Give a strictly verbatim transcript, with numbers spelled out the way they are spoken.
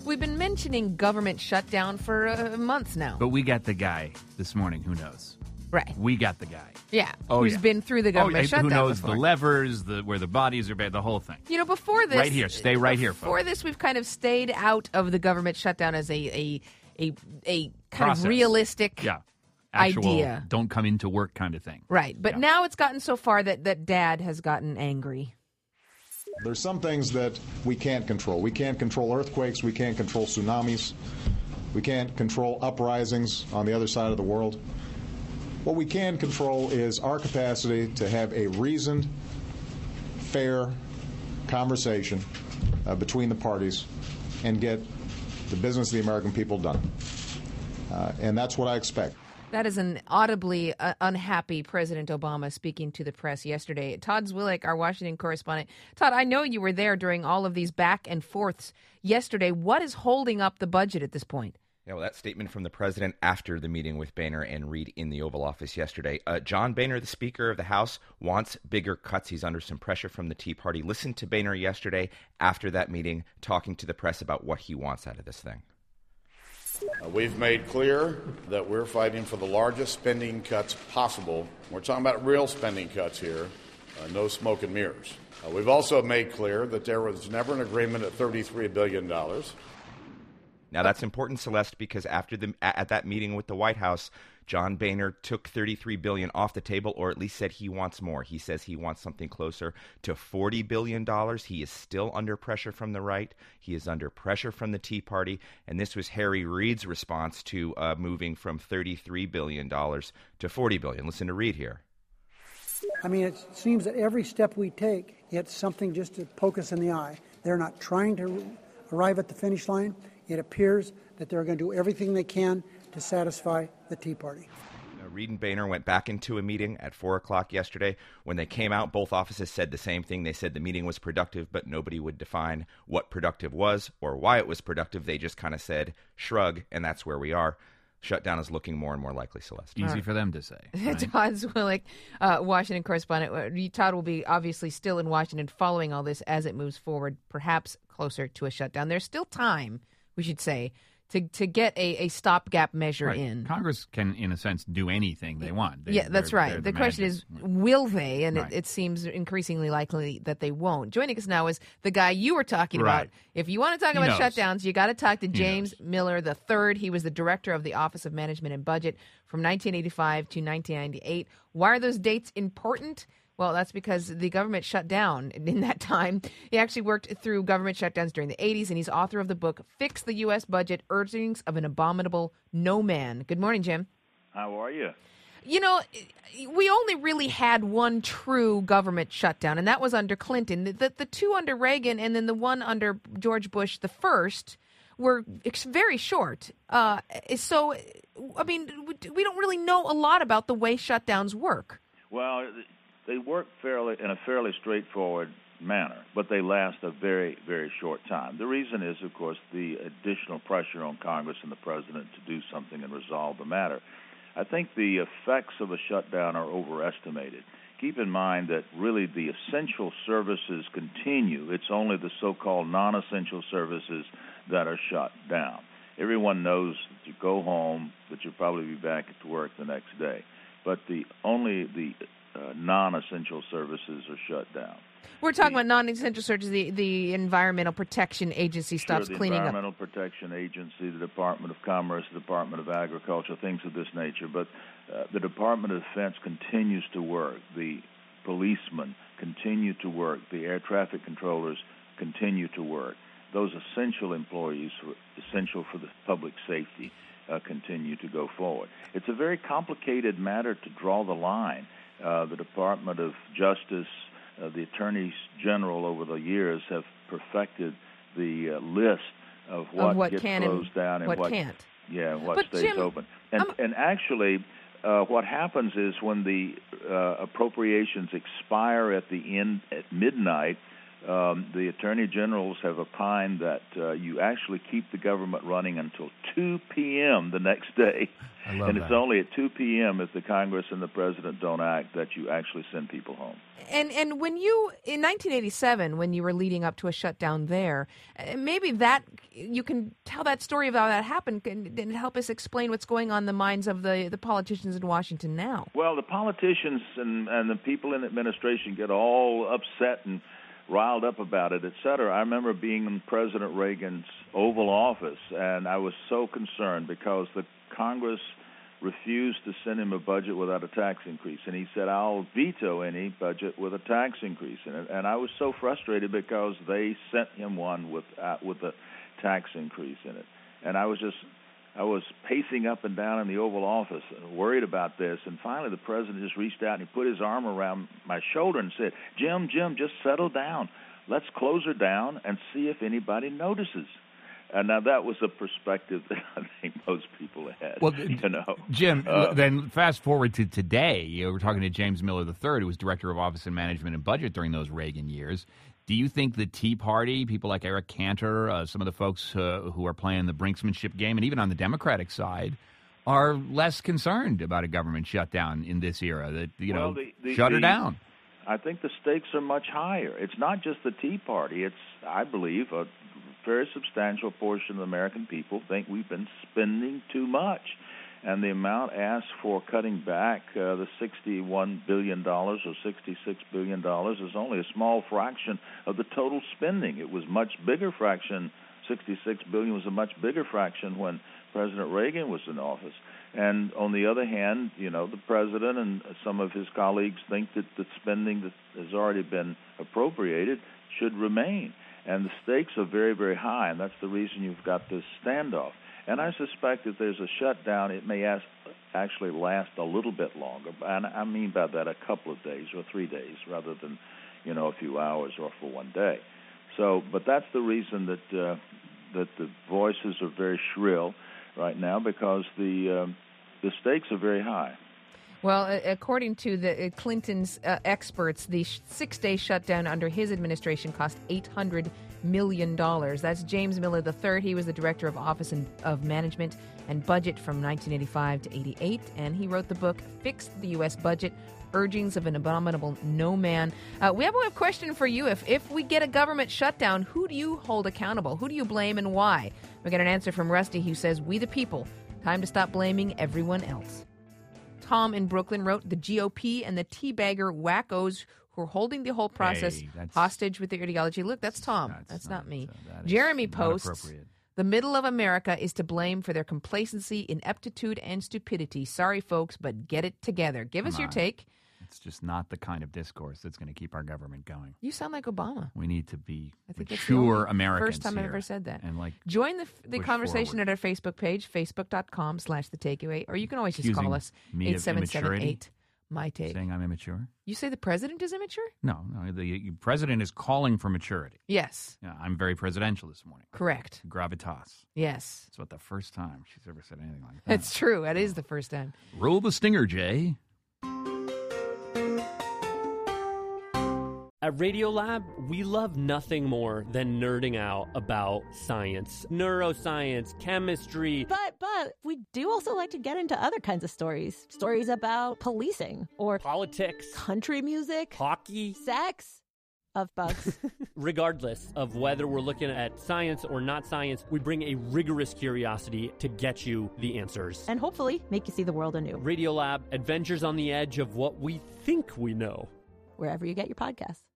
We've been mentioning government shutdown for uh, months now. But we got the guy this morning who knows. Right. We got the guy. Yeah. Oh, who's yeah. been through the government oh, yeah. shutdown Who knows before. the levers, the where the bodies are, the whole thing. You know, before this... Right here. Stay right here, folks. Before this, we've kind of stayed out of the government shutdown as a a a, a kind Process. of realistic yeah. Actual, idea. Don't come into work kind of thing. Right. But yeah. now it's gotten so far that, that Dad has gotten angry. There's some things that we can't control. We can't control earthquakes. We can't control tsunamis. We can't control uprisings on the other side of the world. What we can control is our capacity to have a reasoned, fair conversation uh, between the parties and get the business of the American people done. Uh, and that's what I expect. That is an audibly uh, unhappy President Obama speaking to the press yesterday. Todd Zwillich, our Washington correspondent. Todd, I know you were there during all of these back and forths yesterday. What is holding up the budget at this point? Yeah, well, that statement from the president after the meeting with Boehner and Reid in the Oval Office yesterday. Uh, John Boehner, the Speaker of the House, wants bigger cuts. He's under some pressure from the Tea Party. Listen to Boehner yesterday after that meeting, talking to the press about what he wants out of this thing. Uh, we've made clear that we're fighting for the largest spending cuts possible. We're talking about real spending cuts here, uh, no smoke and mirrors. Uh, we've also made clear that there was never an agreement at thirty-three billion dollars. Now, that's important, Celeste, because after the at that meeting with the White House, John Boehner took thirty-three billion dollars off the table, or at least said he wants more. He says he wants something closer to forty billion dollars. He is still under pressure from the right. He is under pressure from the Tea Party. And this was Harry Reid's response to uh, moving from thirty-three billion dollars to forty billion dollars. Listen to Reid here. I mean, it seems that every step we take, it's something just to poke us in the eye. They're not trying to arrive at the finish line. It appears that they're going to do everything they can to satisfy the Tea Party. Uh, Reid and Boehner went back into a meeting at four o'clock yesterday. When they came out, both offices said the same thing. They said the meeting was productive, but nobody would define what productive was or why it was productive. They just kind of said, shrug, and that's where we are. Shutdown is looking more and more likely, Celeste. Easy right. for them to say. Right? Todd Zwillich, uh, Washington correspondent. Todd will be obviously still in Washington following all this as it moves forward, perhaps closer to a shutdown. There's still time, we should say, to to get a, a stopgap measure right. in. Congress can, in a sense, do anything they want. They, yeah, that's right. The, the question is, will they? And right. it, it seems increasingly likely that they won't. Joining us now is the guy you were talking right. about. If you want to talk he about knows. shutdowns, you got to talk to James knows. Miller the third. He was the director of the Office of Management and Budget from nineteen eighty-five to nineteen ninety-eight. Why are those dates important? Well, that's because the government shut down in that time. He actually worked through government shutdowns during the eighties, and he's author of the book, Fix the U S Budget, Urgings of an Abominable No Man. Good morning, Jim. How are you? You know, we only really had one true government shutdown, and that was under Clinton. The, the, the two under Reagan and then the one under George Bush the first were very short. Uh, so, I mean, we don't really know a lot about the way shutdowns work. Well, they work fairly in a fairly straightforward manner, but they last a very, very short time. The reason is, of course, the additional pressure on Congress and the president to do something and resolve the matter. I think the effects of a shutdown are overestimated. Keep in mind that really the essential services continue. It's only the so-called non-essential services that are shut down. Everyone knows that you go home, but you'll probably be back at work the next day. But the only the uh, non-essential services are shut down. We're talking the, about non-essential services. The, the Environmental Protection Agency stops sure, the cleaning Environmental up. Protection Agency, the Department of Commerce, the Department of Agriculture, things of this nature. But uh, the Department of Defense continues to work. The policemen continue to work. The air traffic controllers continue to work. Those essential employees, essential for the public safety, uh, continue to go forward. It's a very complicated matter to draw the line. Uh, the Department of Justice, uh, the attorneys general over the years have perfected the uh, list of what, of what gets can closed down and what, what can't. Yeah, what but stays Jim, open. And, and actually, uh, what happens is when the uh, appropriations expire at the end at midnight, Um, the attorney generals have opined that uh, you actually keep the government running until two p.m. the next day. I love and that. it's only at two p.m. if the Congress and the president don't act that you actually send people home. And and when you, in nineteen eighty-seven, when you were leading up to a shutdown there, uh, maybe that, you can tell that story of how that happened and, and help us explain what's going on in the minds of the, the politicians in Washington now. Well, the politicians and, and the people in administration get all upset and riled up about it, et cetera. I remember being in President Reagan's Oval Office, and I was so concerned because the Congress refused to send him a budget without a tax increase. And he said, I'll veto any budget with a tax increase in it. And I was so frustrated because they sent him one with uh, with a tax increase in it. And I was just, I was pacing up and down in the Oval Office, worried about this. And finally the president just reached out and he put his arm around my shoulder and said, Jim, Jim, just settle down. Let's close her down and see if anybody notices. And now that was a perspective that I think most people had. Well, you know, Jim, uh, then fast forward to today. You know, we're talking to James Miller the third, who was Director of Office and Management and Budget during those Reagan years. Do you think the Tea Party, people like Eric Cantor, uh, some of the folks uh, who are playing the brinksmanship game, and even on the Democratic side, are less concerned about a government shutdown in this era? That, you well, know, the, the, shut her the, down. I think the stakes are much higher. It's not just the Tea Party. It's, I believe, a very substantial portion of the American people think we've been spending too much. And the amount asked for cutting back uh, the sixty-one billion dollars or sixty-six billion dollars is only a small fraction of the total spending. It was much bigger fraction. sixty-six billion dollars was a much bigger fraction when President Reagan was in office. And on the other hand, you know, the president and some of his colleagues think that the spending that has already been appropriated should remain. And the stakes are very, very high, and that's the reason you've got this standoff. And I suspect if there's a shutdown, it may ask, actually last a little bit longer. And I mean by that a couple of days or three days rather than, you know, a few hours or for one day. So, but that's the reason that uh, that the voices are very shrill right now, because the um, the stakes are very high. Well, according to the Clinton's uh, experts, the sh- six-day shutdown under his administration cost eight hundred million dollars. That's James Miller the third. He was the Director of Office and, of Management and Budget from nineteen eighty-five to eighty-eight, and he wrote the book, Fix the U S Budget, Urgings of an Abominable No Man. Uh, we have a question for you. If, if we get a government shutdown, who do you hold accountable? Who do you blame and why? We got an answer from Rusty, who says, we the people. Time to stop blaming everyone else. Tom in Brooklyn wrote, the G O P and the teabagger wackos who are holding the whole process Hey, that's- hostage with their ideology. Look, that's Tom. That's, That's not, not- me. uh, that is Jeremy not posts, appropriate. the middle of America is to blame for their complacency, ineptitude, and stupidity. Sorry, folks, but get it together. Give Come us your on. take. It's just not the kind of discourse that's going to keep our government going. You sound like Obama. We need to be I think that's the mature only Americans first time I've here ever said that. And like Join the the push conversation forward. at our Facebook page, facebook.com slash the takeaway, or you can always just Accusing call us me of eight seven seven immaturity? eight my take. saying I'm immature. You say the president is immature? No, no. The president is calling for maturity. Yes, Yeah, I'm very presidential this morning. correct. Gravitas. Yes, It's about the first time she's ever said anything like that. it's true. That is the first time. Roll the stinger, Jay. At Radiolab, we love nothing more than nerding out about science, neuroscience, chemistry. But, but, we do also like to get into other kinds of stories. Stories about policing or Politics, country music, hockey. sex, of bugs. Regardless of whether we're looking at science or not science, we bring a rigorous curiosity to get you the answers. And hopefully make you see the world anew. Radiolab, adventures on the edge of what we think we know. Wherever you get your podcasts.